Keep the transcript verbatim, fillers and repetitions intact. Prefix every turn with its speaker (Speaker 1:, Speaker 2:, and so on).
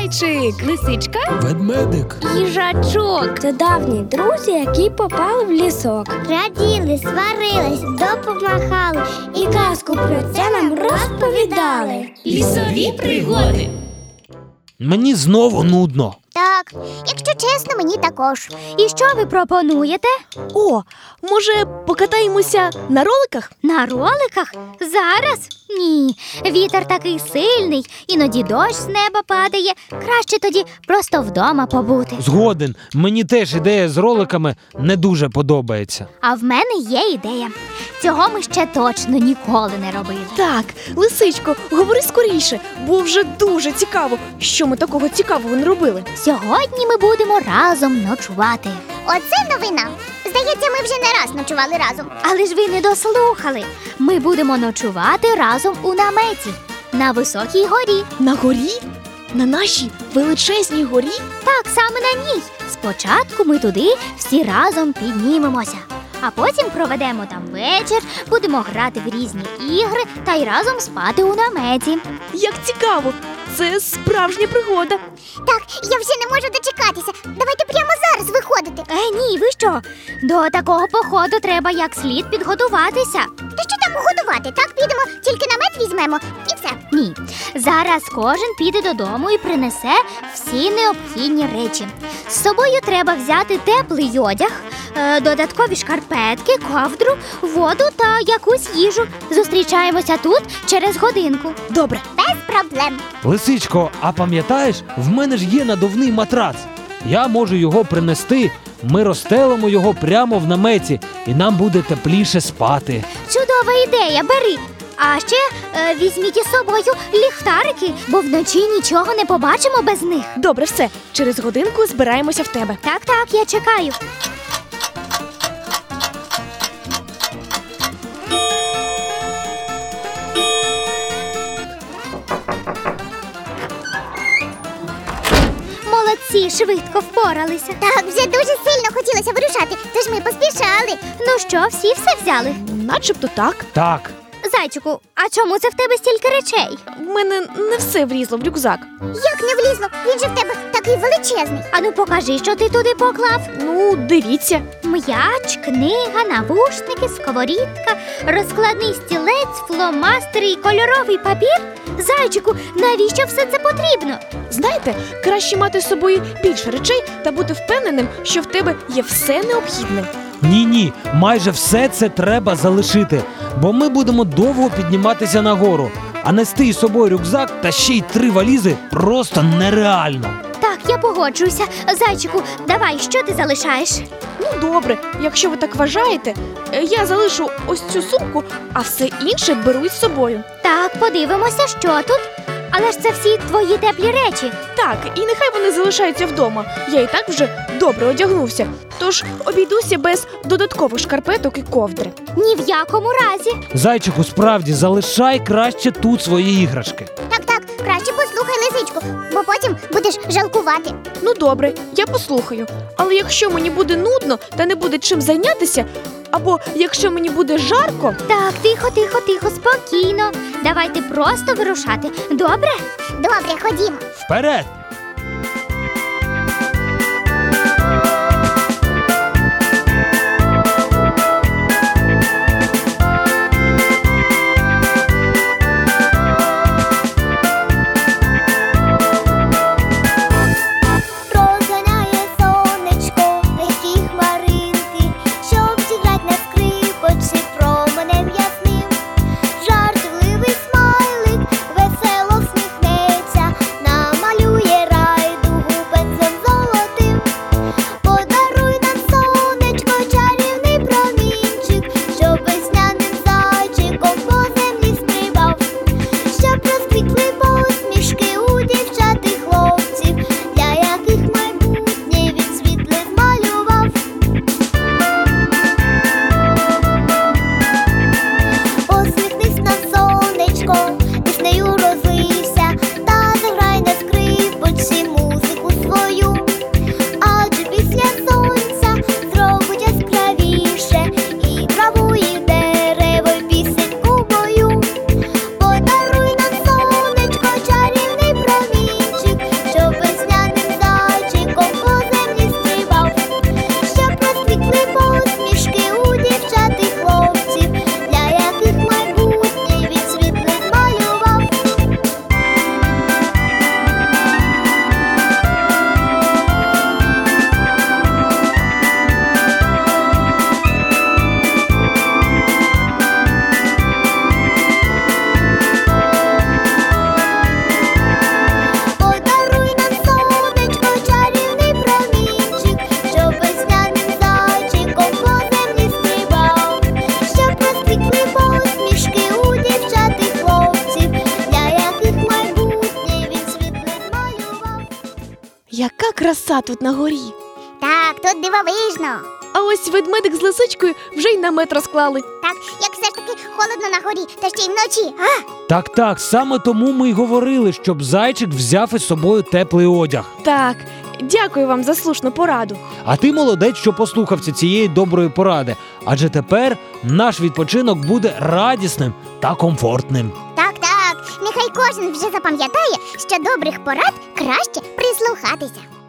Speaker 1: Зайчик, лисичка,
Speaker 2: ведмедик,
Speaker 1: їжачок.
Speaker 3: Це давні друзі, які попали в лісок.
Speaker 4: Раділи, сварились, допомагали і казку про це нам розповідали.
Speaker 1: Лісові пригоди.
Speaker 2: Мені знову нудно.
Speaker 4: Так, якщо чесно, мені також.
Speaker 5: І що ви пропонуєте?
Speaker 1: О, може покатаємося на роликах?
Speaker 5: На роликах? Зараз? Ні, вітер такий сильний, іноді дощ з неба падає. Краще тоді просто вдома побути.
Speaker 2: Згоден, мені теж ідея з роликами не дуже подобається.
Speaker 5: А в мене є ідея. Цього ми ще точно ніколи не робили.
Speaker 1: Так, лисичко, говори скоріше, бо вже дуже цікаво, що ми такого цікавого не робили.
Speaker 5: Сьогодні ми будемо разом ночувати.
Speaker 4: Оце новина. Здається, ми вже не раз ночували разом.
Speaker 5: Але ж ви не дослухали. Ми будемо ночувати разом у наметі на високій горі.
Speaker 1: На горі? На нашій величезній горі?
Speaker 5: Так, саме на ній. Спочатку ми туди всі разом піднімемося, а потім проведемо там вечір, будемо грати в різні ігри та й разом спати у наметі.
Speaker 1: Як цікаво! Це справжня пригода.
Speaker 4: Так, я вже не можу дочекатися. Давайте прямо зараз виходити.
Speaker 5: Е, ні, ви що? До такого походу треба як слід підготуватися.
Speaker 4: Та що там готувати? Так, підемо, тільки намет візьмемо і все.
Speaker 5: Ні, зараз кожен піде додому і принесе всі необхідні речі. З собою треба взяти теплий одяг, е, додаткові шкарпетки, ковдру, воду та якусь їжу. Зустрічаємося тут через годинку.
Speaker 1: Добре.
Speaker 4: Без проблем.
Speaker 2: Лисичко, а пам'ятаєш, в мене ж є надувний матрац. Я можу його принести, ми розстелимо його прямо в наметі, і нам буде тепліше спати.
Speaker 5: Чудова ідея, бери. А ще е, візьміть із собою ліхтарики, бо вночі нічого не побачимо без них.
Speaker 1: Добре, все. Через годинку збираємося в тебе.
Speaker 5: Так, так, я чекаю. Молодці, швидко впоралися.
Speaker 4: Так, вже дуже сильно хотілося вирушати, тож ми поспішали.
Speaker 5: Ну що, всі все взяли?
Speaker 1: Начебто так.
Speaker 2: Так,
Speaker 5: Зайчику, а чому це в тебе стільки речей?
Speaker 1: В мене не все влізло в рюкзак.
Speaker 4: Як не влізло? Він же в тебе такий величезний.
Speaker 5: Ану покажи, що ти туди поклав.
Speaker 1: Ну, дивіться.
Speaker 5: М'яч, книга, навушники, сковорідка, розкладний стілець, фломастери і кольоровий папір. Зайчику, навіщо все це потрібно?
Speaker 1: Знаєте, краще мати з собою більше речей та бути впевненим, що в тебе є все необхідне.
Speaker 2: ні-ні, майже все це треба залишити, бо ми будемо довго підніматися нагору, а нести із собою рюкзак та ще й три валізи просто нереально.
Speaker 5: Так, я погоджуюся. Зайчику, давай, що ти залишаєш?
Speaker 1: Ну, добре, якщо ви так вважаєте, е, я залишу ось цю сумку, а все інше беру із собою.
Speaker 5: Так, подивимося, що тут. Але ж це всі твої теплі речі.
Speaker 1: Так, і нехай вони залишаються вдома. Я і так вже добре одягнувся. Тож обійдуся без додаткових шкарпеток і ковдри.
Speaker 5: Ні в якому разі.
Speaker 2: Зайчику, справді, залишай краще тут свої іграшки.
Speaker 4: Так, так, краще послухай лисичку, бо потім будеш жалкувати.
Speaker 1: Ну добре, я послухаю. Але якщо мені буде нудно та не буде чим зайнятися, або якщо мені буде жарко...
Speaker 5: Так, тихо, тихо, тихо, спокійно. Давайте просто вирушати. Добре?
Speaker 4: Добре, ходімо.
Speaker 2: Вперед!
Speaker 4: Розганяє сонечко легкі хмаринки, щоб зіграть на скрипочці променем ясним. Жартівливий смайлик весело всміхнеться, намалює
Speaker 1: Яка краса тут на горі.
Speaker 4: Так, тут дивовижно.
Speaker 1: А ось ведмедик з лисичкою вже й намет розклали.
Speaker 4: Так, як все ж таки холодно на горі, та ще й вночі. А,
Speaker 2: Так, так, саме тому ми й говорили, щоб зайчик взяв із собою теплий одяг.
Speaker 1: Так, дякую вам за слушну пораду.
Speaker 2: А ти молодець, що послухався цієї доброї поради, адже тепер наш відпочинок буде радісним та комфортним.
Speaker 4: так, так. Нехай кожен вже запам'ятає, що добрих порад краще прислухатися.